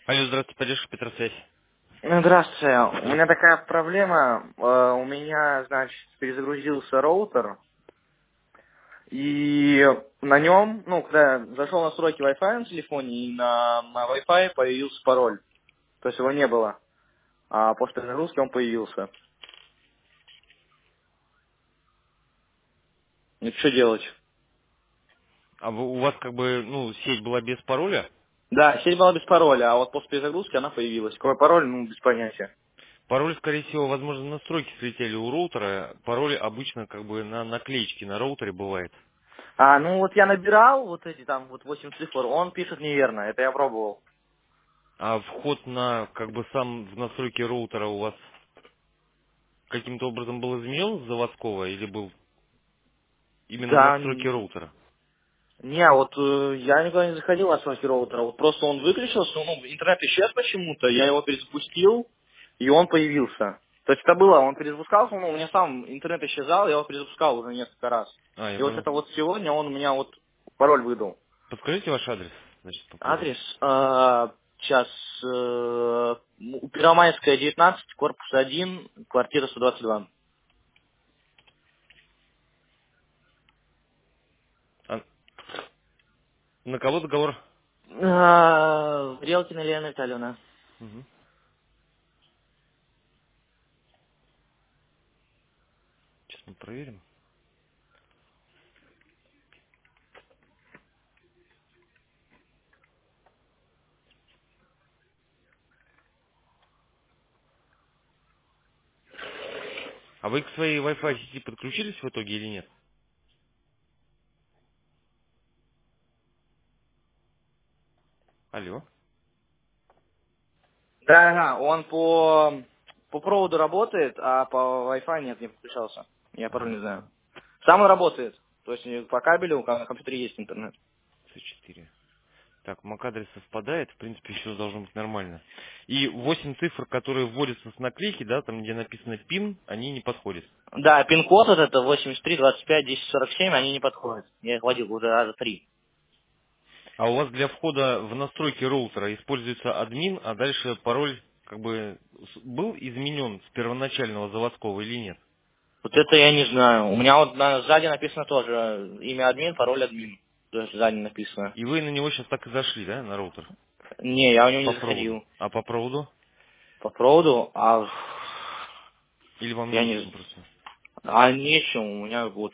Алло, здравствуйте, поддержка Петросвязь. Здравствуйте. У меня такая проблема. У меня, значит, перезагрузился роутер, и на нем, ну, когда я зашел в настройки Wi-Fi на телефоне, и на Wi-Fi появился пароль. То есть его не было. А после перезагрузки он появился. И что делать? У вас как бы, сеть была без пароля? Да, сеть была без пароля, а вот после перезагрузки она появилась. Какой пароль, ну, без понятия. Пароль, скорее всего, возможно, настройки слетели у роутера. Пароль обычно как бы на наклеечке на роутере бывает. Ну вот я набирал вот эти там вот 8 цифр, он пишет неверно, это я пробовал. А вход на, как бы, сам в настройки роутера у вас каким-то образом был изменен с заводского или был именно в Да, настройки роутера? не, вот я никуда не заходил на настройки роутера, вот просто он выключился, ну, интернет исчез почему-то, я его перезапустил, и он появился. То есть это было, он перезапускался, ну, у меня сам интернет исчезал, я его перезапускал уже несколько раз. А, я И вот понял. это вот сегодня он у меня вот пароль выдал. Подскажите ваш адрес, значит, попробую. Адрес, сейчас, Первомайская, 19, корпус 1, квартира 122. А на кого договор? Релкина Лена Витальевна. Угу. Сейчас мы проверим. А вы к своей Wi-Fi сети подключились в итоге или нет? Алло. Да, он по проводу работает, а по Wi-Fi нет, не подключался. Я пароль не знаю. Сам он работает. То есть по кабелю на компьютере есть интернет. С4. Так, MAC-адрес совпадает, в принципе, все должно быть нормально. И 8 цифр, которые вводятся с наклейки, да, там, где написано PIN, они не подходят. Да, пин-код вот это 83 25 10 47, они не подходят. Я их вводил уже раза 3. А у вас для входа в настройки роутера используется админ, а дальше пароль, как бы, был изменен с первоначального заводского или нет? Вот это я не знаю. У меня вот сзади написано тоже имя админ, пароль админ. То есть сзади написано. И вы на него сейчас так и зашли, да, на роутер? Не, я у него По не проводу. заходил. А по проводу? По проводу, Или вам я нечем не... просто? А нечем, у меня вот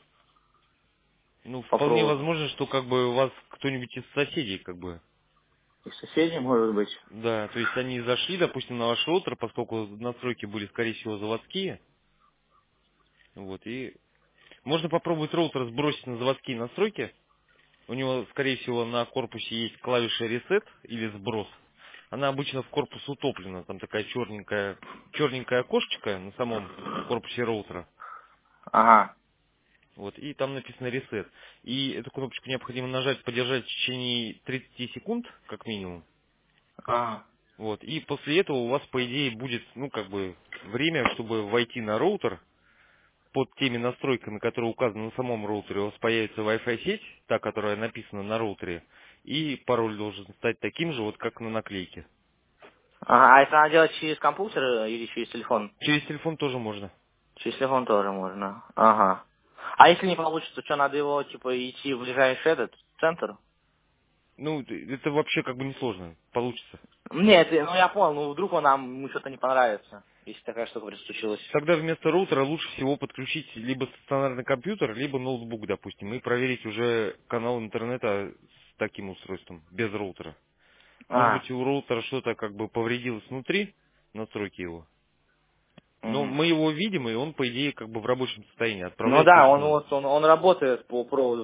Ну, по вполне проводу. возможно, что, как бы, у вас кто-нибудь из соседей, как бы, И соседи, может быть. да, то есть они зашли, допустим, на ваш роутер, поскольку настройки были, скорее всего, заводские. Вот, и можно попробовать роутер сбросить на заводские настройки. У него, скорее всего, на корпусе есть клавиша reset или сброс. Она обычно в корпус утоплена. Там такая черненькая окошечко на самом корпусе роутера. Ага. Вот, и там написано reset. И эту кнопочку необходимо нажать, подержать в течение 30 секунд, как минимум. Ага. Вот. И после этого у вас, по идее, будет, как бы, время, чтобы войти на роутер. Под теми настройками, которые указаны на самом роутере, у вас появится Wi-Fi сеть, та, которая написана на роутере. И пароль должен стать таким же, вот как на наклейке. Ага, а это надо делать через компьютер или через телефон? Через телефон тоже можно. Через телефон тоже можно. Ага. А если не получится, что надо его, типа, идти в ближайший этот центр? Ну, это вообще как бы несложно. Получится. Нет, ну я понял, ну вдруг он нам ему что-то не понравится, если такая штука случилась. Тогда вместо роутера лучше всего подключить либо стационарный компьютер, либо ноутбук, допустим, и проверить уже канал интернета с таким устройством, без роутера. Может А, быть, у роутера что-то как бы повредилось внутри, настройки его. Но угу. мы его видим, и он, по идее, как бы в рабочем состоянии. Ну Отправлять то, да, что он надо. вот он работает по проводу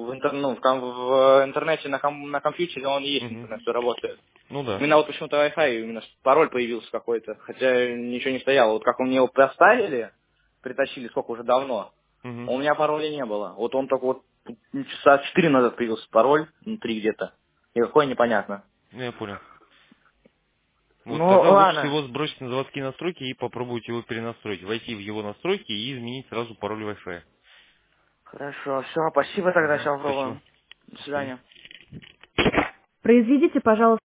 в интернете на компьютере он есть Мгм. интернет, все работает. Ну да. Именно вот почему-то Wi-Fi, именно пароль появился какой-то, хотя ничего не стояло. Вот как мне его поставили, притащили, сколько уже давно, Мгм. у меня пароля не было. Вот он только вот часа 4 назад появился пароль внутри где-то. И какой непонятно. Ну, я понял. Вот Ну, тогда лучше ладно. всего сбросить на заводские настройки и попробовать его перенастроить. Войти в его настройки и изменить сразу пароль Wi-Fi. Хорошо, все, спасибо тогда, Мгм. сейчас Спасибо. попробуем. До До свидания. свидания. Произведите, пожалуйста,